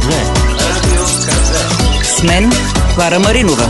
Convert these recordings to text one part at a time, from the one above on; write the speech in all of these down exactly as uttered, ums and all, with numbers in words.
две. Радио Ка две. С мен Клара Маринова.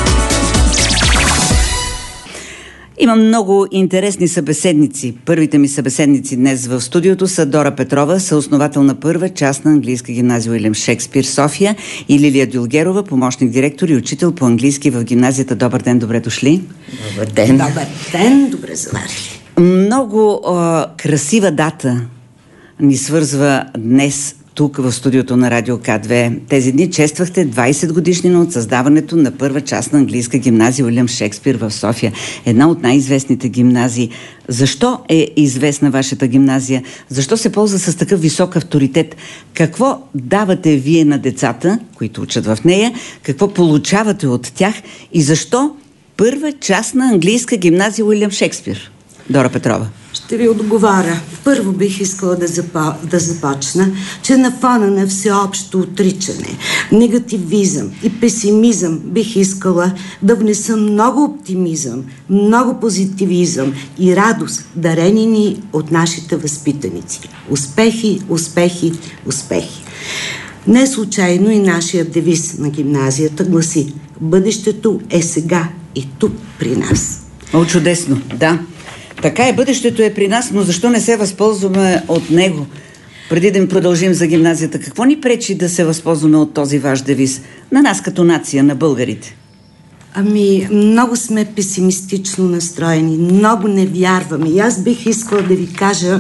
Имам много интересни събеседници. Първите ми събеседници днес в студиото са Дора Петрова, съосновател на първа частна английска гимназия Уилям Шекспир, София, и Лилия Дюлгерова, помощник директор и учител по английски в гимназията. Добър ден, добре дошли. Добър ден. Добър ден, добре заварили. Много а, красива дата ни свързва днес тук в студиото на Радио Ка две. Тези дни чествахте двайсет годишнина от създаването на първа частна английска гимназия Уилям Шекспир в София. Една от най-известните гимназии. Защо е известна вашата гимназия? Защо се ползва с такъв висок авторитет? Какво давате вие на децата, които учат в нея? Какво получавате от тях? И защо първа частна английска гимназия Уилям Шекспир? Дора Петрова. Ще ви отговаря. Първо бих искала да, запа, да започна, че на фона на всеобщо отричане, негативизъм и песимизъм бих искала да внеса много оптимизъм, много позитивизъм и радост, дарени ни от нашите възпитаници. Успехи, успехи, успехи. Не случайно и нашия девиз на гимназията гласи: бъдещето е сега и тук при нас. О, чудесно, да. Така е, бъдещето е при нас, но защо не се възползваме от него? Преди да им продължим за гимназията, какво ни пречи да се възползваме от този ваш девиз? На нас като нация, на българите. Ами, много сме песимистично настроени, много не вярваме. И аз бих искала да ви кажа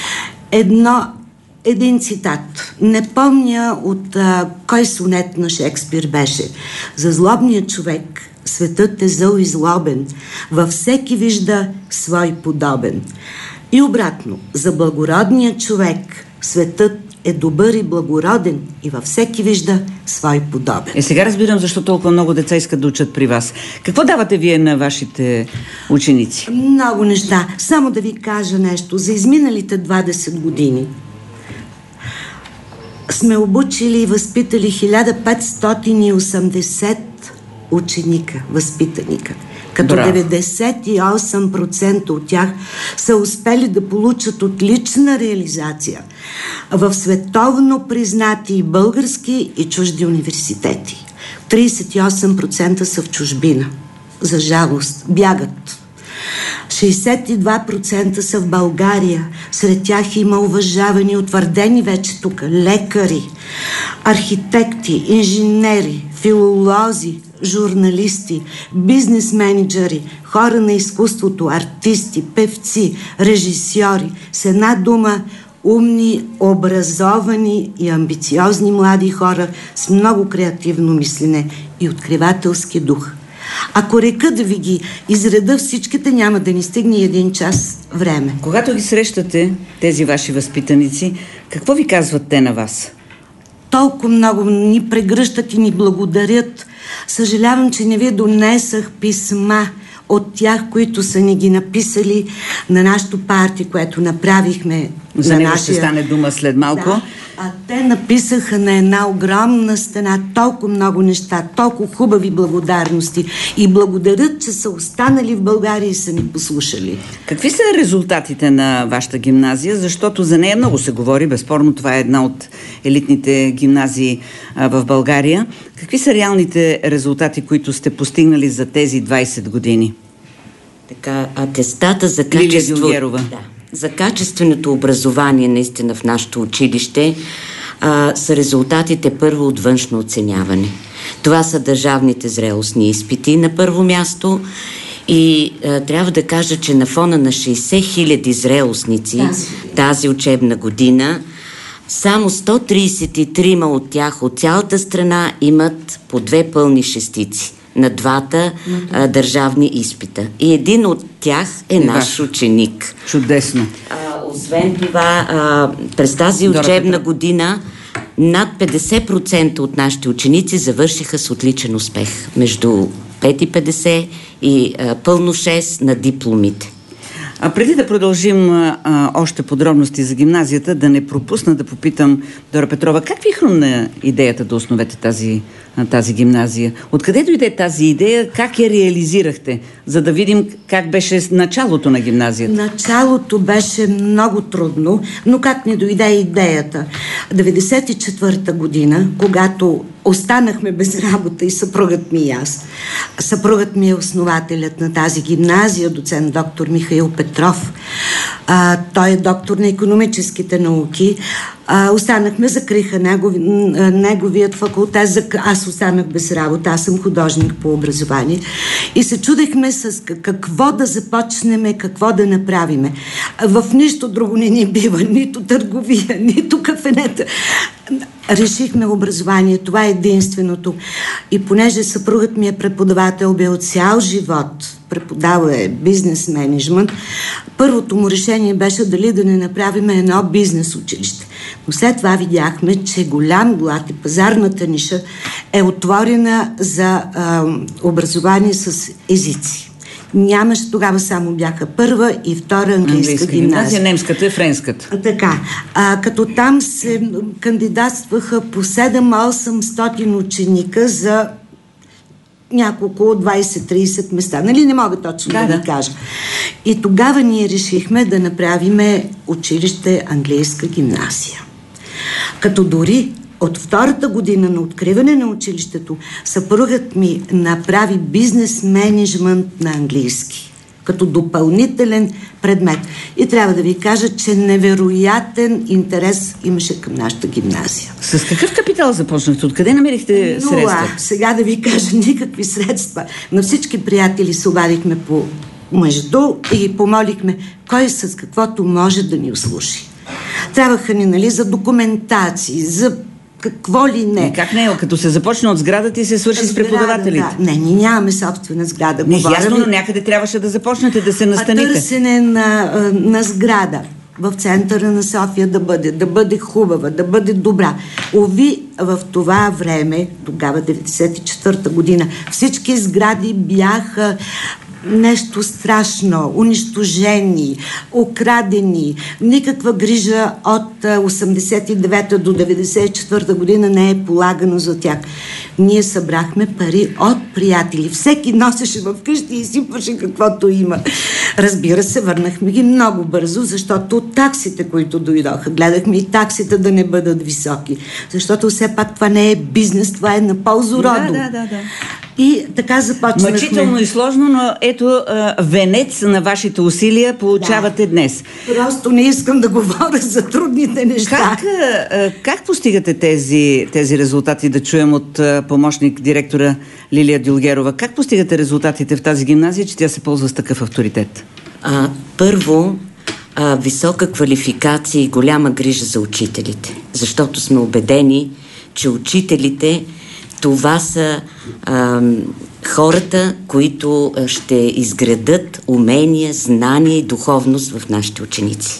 едно, един цитат. Не помня от а, кой сонет на Шекспир беше. За злобния човек светът е зъл и злобен, във всеки вижда свой подобен. И обратно, за благородния човек светът е добър и благороден и във всеки вижда свой подобен. Е, сега разбирам защо толкова много деца искат да учат при вас. Какво давате вие на вашите ученици? Много неща. Само да ви кажа нещо. За изминалите двадесет години сме обучили и възпитали хиляда петстотин и осемдесет ученика, възпитаника, като Браво. деветдесет и осем процента от тях са успели да получат отлична реализация в световно признати български и чужди университети. тридесет и осем процента са в чужбина. За жалост, бягат. шейсет и два процента са в България. Сред тях има уважавани, утвърдени вече тук лекари, архитекти, инженери, филолози, журналисти, бизнес менеджери, хора на изкуството, артисти, певци, режисьори. С една дума, умни, образовани и амбициозни млади хора с много креативно мислене и откривателски дух. Ако река да ви ги изреда всичките, няма да ни стигне един час време. Когато ги срещате, тези ваши възпитаници, какво ви казват те на вас? Толкова много ни прегръщат и ни благодарят. Съжалявам, че не ви донесах писма от тях, които са ни ги написали на нашото парти, което направихме. За на него нашия... ще стане дума след малко. Да. А те написаха на една огромна стена толкова много неща, толкова хубави благодарности и благодарят, че са останали в България и са ни послушали. Какви са резултатите на вашата гимназия? Защото за нея много се говори. Безспорно това е една от елитните гимназии а, в България. Какви са реалните резултати, които сте постигнали за тези двайсет години? Така, атестата за качество... Да, за качественото образование наистина в нашето училище а, са резултатите първо от външно оценяване. Това са държавните зрелостни изпити на първо място и а, трябва да кажа, че на фона на шейсет хиляди зрелостници тази, тази учебна година само сто трийсет и три от тях от цялата страна имат по две пълни шестици на двата а, държавни изпита. И един от тях е, е наш ученик. Чудесно. А, освен това, а, през тази учебна година над петдесет процента от нашите ученици завършиха с отличен успех. Между пет и петдесет и а, пълно шест на дипломите. А преди да продължим а, още подробности за гимназията, да не пропусна да попитам Дора Петрова, как ви хрумна идеята да основете тази, тази гимназия? Откъде дойде тази идея? Как я реализирахте? За да видим как беше началото на гимназията. Началото беше много трудно, но как ни дойде идеята? деветдесет и четвърта година, когато останахме без работа и съпругът ми и аз. Съпругът ми е основателят на тази гимназия, доцент доктор Михаил Петров. А, той е доктор на икономическите науки. А, останахме, закриха негов, неговият факултет. Аз останах без работа. Аз съм художник по образование. И се чудехме с какво да започнем, какво да направиме. В нищо друго не ни бива. Нито търговия, нито кафенета. Решихме образование. Това е единственото. И понеже съпругът ми е преподавател, бил цял живот, преподава е бизнес менеджмент, първото му решение беше дали да не направим едно бизнес училище. Но след това видяхме, че голям глад и пазарната ниша е отворена за а, образование с езици. Нямаше, тогава само бяха първа и втора английска, английска гимназия. гимназия. Немската и френската. Така, а, като там се кандидатстваха по седем-осемстотин ученика за няколко двайсет-трийсет места. Нали, не мога точно да, да ви кажа. И тогава ние решихме да направиме училище английска гимназия. Като дори от втората година на откриване на училището, съпругът ми направи бизнес менеджмент на английски, като допълнителен предмет. И трябва да ви кажа, че невероятен интерес имаше към нашата гимназия. С какъв капитал започнахте? Откъде намерихте средства? Нула. Сега да ви кажа, никакви средства. На всички приятели се обадихме по между и помолихме кой с каквото може да ни услужи. Трябваха ни, нали, за документации, за какво ли не. И как не? Като се започне от сградата и се свърши с преподавателите. Да. Не, ние нямаме собствена сграда. Не, ясно, но някъде трябваше да започнете да се настаните. Търсене на, на сграда в центъра на София да бъде, да бъде хубава, да бъде добра. Ови, в това време, тогава деветдесет и четвърта година, всички сгради бяха нещо страшно, унищожени, украдени. Никаква грижа от осемдесет и девета до деветдесет и четвърта година не е полагано за тях. Ние събрахме пари от приятели. Всеки носеше в къщи и сипваше каквото има. Разбира се, върнахме ги много бързо, защото таксите, които дойдоха, гледахме и таксите да не бъдат високи. Защото все пак това не е бизнес, това е на ползородно. Да, да, да, да. И така започнахме. Мъчително и сложно, но ето венец на вашите усилия получавате, да, днес. Просто не искам да говоря за трудните неща. Как, как постигате тези, тези резултати, да чуем от помощник директора Лилия Дюлгерова? Как постигате резултатите в тази гимназия, че тя се ползва с такъв авторитет? А, първо, а, висока квалификация и голяма грижа за учителите. Защото сме убедени, че учителите това са а, хората, които ще изградат умения, знания и духовност в нашите ученици.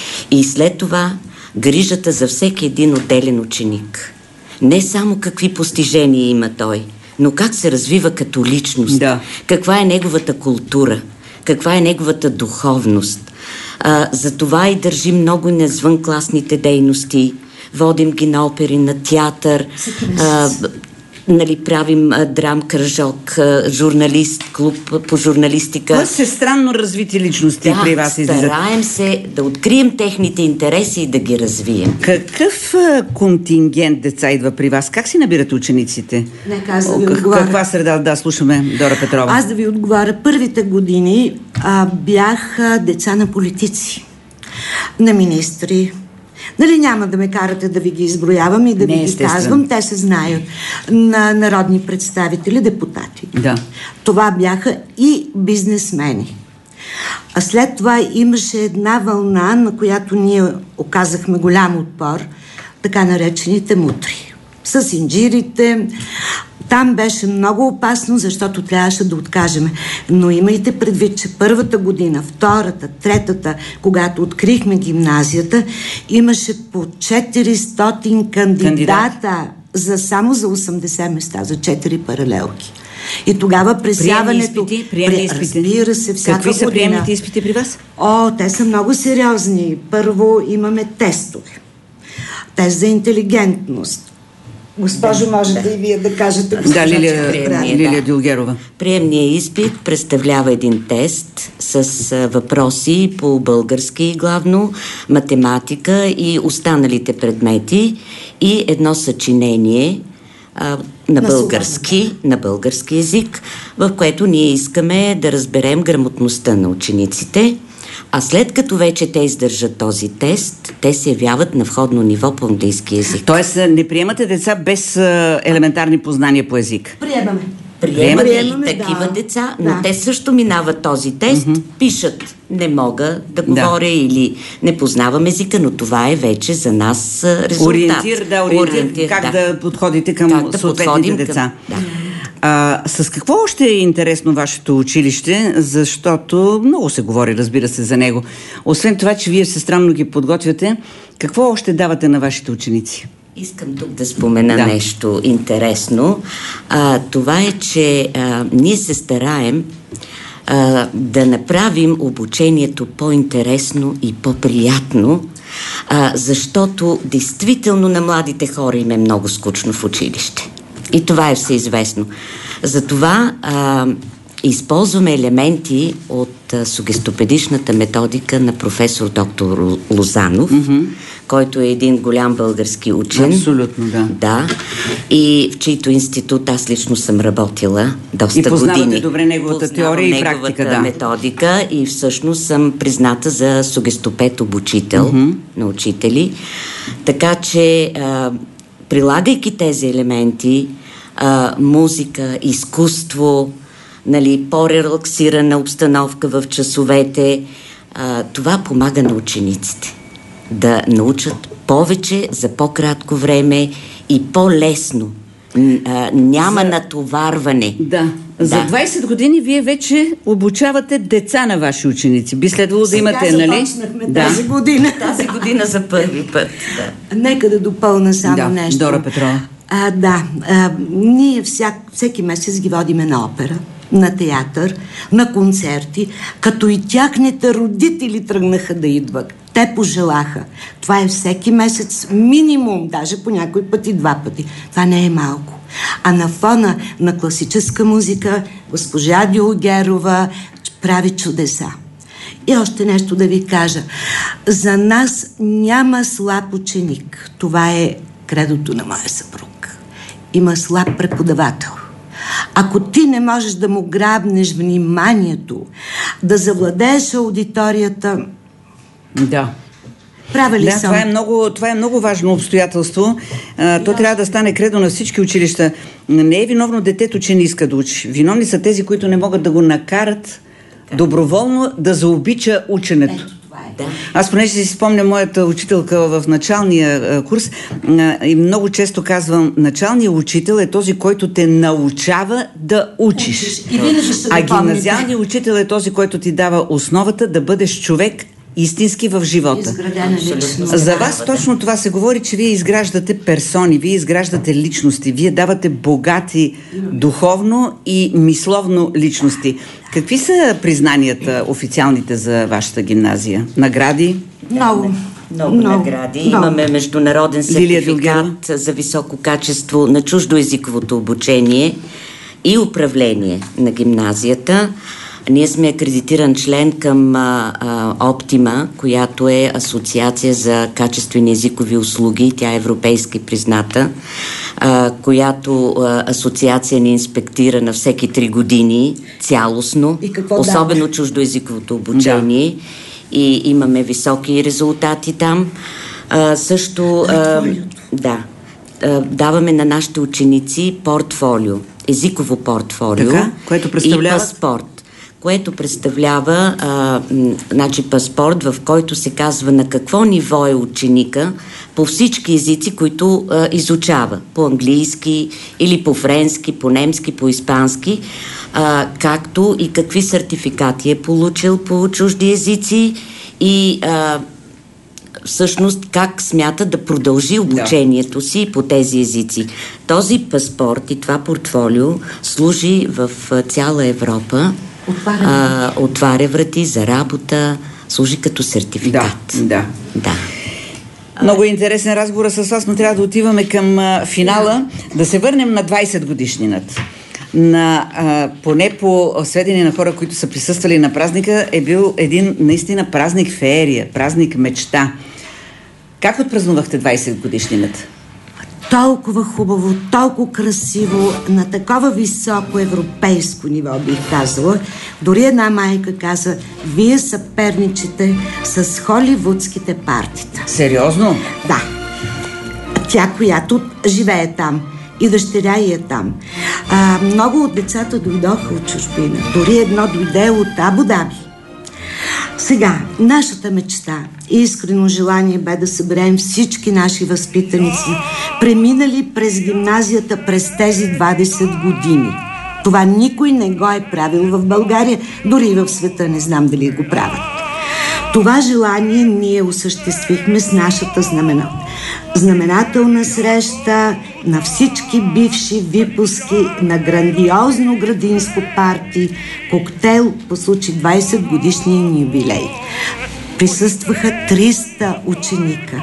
И след това грижата за всеки един отделен ученик. Не само какви постижения има той, но как се развива като личност, да, каква е неговата култура, каква е неговата духовност. А, за това и държим много на извънкласните дейности, водим ги на опери, на театър, а, нали, правим а, драм, кръжок, а, журналист, клуб по журналистика. Това са странно развити личности, да, при вас излизат. стараем се да открием техните интереси и да ги развием. Какъв а, контингент деца идва при вас? Как си набирате учениците? Нека аз да ви О, отговоря. Каква среда? Да, слушаме Дора Петрова. Аз да ви отговоря. Първите години а, бяха деца на политици, на министри. Нали, няма да ме карате да ви ги изброявам и да Не, ви ги естествено. казвам, те се знаят. На народни представители, депутати. Да. Това бяха и бизнесмени. А след това имаше една вълна, на която ние оказахме голям отпор, така наречените мутри. С инжирите. Там беше много опасно, защото трябваше да откажем. Но имайте предвид, че първата година, втората, третата, когато открихме гимназията, имаше по четиристотин кандидата Кандидат. за само за осемдесет места, за четири паралелки. И тогава пресяването... Приемни изпити? Приемни изпити? Разбира се, всяка Какви са година. приемните изпити при вас? О, те са много сериозни. Първо имаме тестове. Тест за интелигентност. Госпожо, можете да. и вие да кажете. Да, Лилия, Приемния, Лилия да. Дюлгерова. Приемният изпит представлява един тест с а, въпроси по български главно, математика и останалите предмети и едно съчинение а, на, На български, на български език, в което ние искаме да разберем грамотността на учениците. А след като вече те издържат този тест, те се явяват на входно ниво по английски език. Тоест не приемате деца без а, елементарни познания по език? Приемаме. Приемаме, Приемаме, и такива да. деца, но Да. те също минават този тест, mm-hmm. пишат, не мога да говоря Да. или не познавам езика, но това е вече за нас а, резултат. Ориентир, да, ориентир, Ориентир, как да. да подходите към Как да съответните подходим деца. Към, да. А, с какво още е интересно вашето училище, защото много се говори, разбира се, за него. Освен това, че вие всестранно ги подготвяте, какво още давате на вашите ученици? Искам тук да спомена Да. нещо интересно. А, това е, че а, ние се стараем а, да направим обучението по-интересно и по-приятно, а, защото действително на младите хора им е много скучно в училище. И това е всеизвестно. Затова а, използваме елементи от а, сугестопедичната методика на професор доктор Лозанов, mm-hmm. който е един голям български учен. Абсолютно, да. Да. И в чийто институт аз лично съм работила доста И познавате години. добре неговата Познавам теория и неговата практика, да. методика и всъщност съм призната за сугестопед обучител mm-hmm. на учители. Така че а, прилагайки тези елементи, а, музика, изкуство, нали, по-релаксирана обстановка в часовете, а, това помага на учениците да научат повече за по-кратко време и по-лесно. А, няма за... натоварване. Да. Да. За двайсет години вие вече обучавате деца на ваши ученици. Би следвало да имате, нали? Започнахме Да. тази година. Тази година за първи път. Да. Нека да допълна само Да, нещо. Дора Петрова. А, да, а, ние всяк, всеки месец ги водиме на опера, на театър, на концерти, като и тяхните родители тръгнаха да идват. Те пожелаха. Това е всеки месец минимум, даже по някой пъти два пъти. Това не е малко. А на фона на класическа музика госпожа Дюлгерова прави чудеса. И още нещо да ви кажа. За нас няма слаб ученик. Това е кредото на моя съпруг. Има слаб преподавател. Ако ти не можеш да му грабнеш вниманието, да завладееш аудиторията, Да. права ли Да, съм? това е, много, това е много важно обстоятелство. А, то трябва да стане кредо на всички училища. Не е виновно детето, че не иска да учи. Виновни са тези, които не могат да го накарат доброволно да заобича ученето. Ето, това е. Да. Аз понеже си спомня моята учителка в началния а, курс а, и много често казвам, началният учител е този, който те научава да учиш. И винаги ще А го помните. гимназиалният учител е този, който ти дава основата да бъдеш човек истински в живота. Изградена личност. За вас точно това се говори, че вие изграждате персони, вие изграждате личности, вие давате богати духовно и мисловно личности. Какви са признанията официалните за вашата гимназия? Награди? Много. Много, много награди. Много. Имаме международен Лилия Дюлгерова. сертификат за високо качество на чуждоезиковото обучение и управление на гимназията. Ние сме акредитиран член към а, а, Оптима, която е асоциация за качествени езикови услуги. Тя е европейски призната, а, която а, асоциация ни инспектира на всеки три години цялостно, И какво особено дава? чуждоезиковото обучение. Да. И имаме високи резултати там. А, също а, да, а, даваме на нашите ученици портфолио, езиково портфолио, Така, което представлява? и паспорт, което представлява а, м, значи паспорт, в който се казва на какво ниво е ученика по всички езици, които а, изучава. По английски или по френски, по немски, по испански, а, както и какви сертификати е получил по чужди езици и а, всъщност как смята да продължи обучението си по тези езици. Този паспорт и това портфолио служи в цяла Европа, отваря, а, отваря врати за работа, служи като сертификат. Да, да. да. Много интересен разговор с вас, но трябва да отиваме към а, финала. Да се върнем на двайсет годишнината. На, а, поне по сведения на хора, които са присъствали на празника, е бил един наистина празник феерия, празник мечта. Как отпразнувахте двайсет годишнината? Толкова хубаво, толкова красиво, на такова високо европейско ниво, бих казала. Дори една майка каза: вие съперничите с холивудските партита. Сериозно? Да. Тя, която живее там. И дъщеря ѝ е там. А, много от децата дойдоха от чужбина. Дори едно дойде от Абу Даби. Сега, нашата мечта и искрено желание бе да съберем всички наши възпитаници, преминали през гимназията през тези двайсет години. Това никой не го е правил в България, дори и в света не знам дали го правят. Това желание ние осъществихме с нашата знамена. знаменателна среща на всички бивши випуски на грандиозно градинско парти, коктейл по случай двайсет годишния ни юбилей. Присъстваха триста ученика.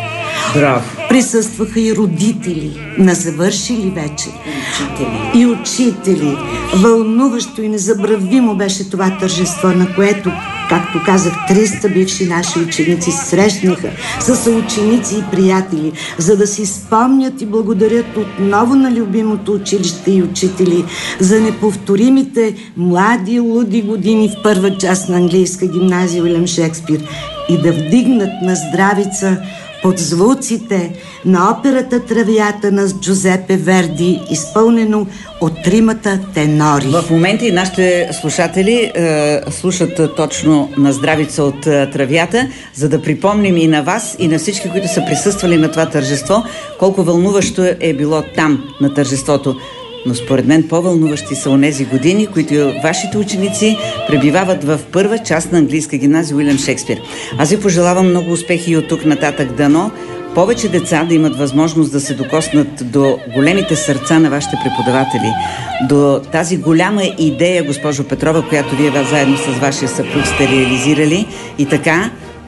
Браво! Присъстваха и родители на завършили вече. Учители. И учители. Вълнуващо и незабравимо беше това тържество, на което, както казах, триста бивши наши ученици срещнаха с съученици и приятели, за да си спомнят и благодарят отново на любимото училище и учители за неповторимите млади луди години в първа част на английска гимназия Уилям Шекспир и да вдигнат на здравица под звуците на операта Травията на Джузепе Верди, изпълнено от тримата тенори. В момента и нашите слушатели е, слушат точно на здравица от е, Травята, за да припомним и на вас, и на всички, които са присъствали на това тържество, колко вълнуващо е било там на тържеството. Но според мен по-вълнуващи са онези години, които вашите ученици пребивават в първа част на английска гимназия Уилям Шекспир. Аз ви пожелавам много успехи и от тук нататък, дано повече деца да имат възможност да се докоснат до големите сърца на вашите преподаватели, до тази голяма идея, госпожо Петрова, която вие заедно с вашия съпруг сте реализирали, и така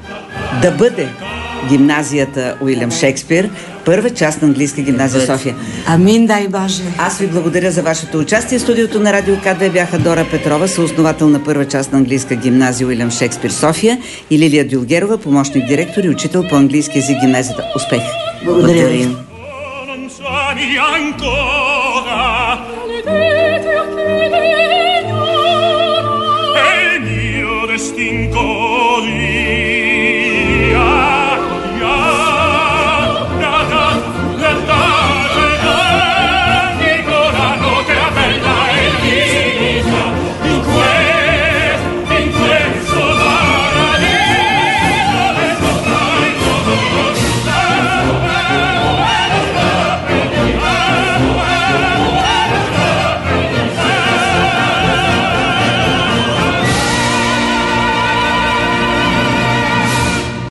да бъде гимназията Уилям Шекспир първа част на английска гимназия София. Амин, дай Боже! Аз ви благодаря за вашето участие. В студиото на Радио К две бяха Дора Петрова, съосновател на първа част на английска гимназия Уилям Шекспир София, и Лилия Дюлгерова, помощник директор и учител по английски език гимназията. Успех! Благодаря ви!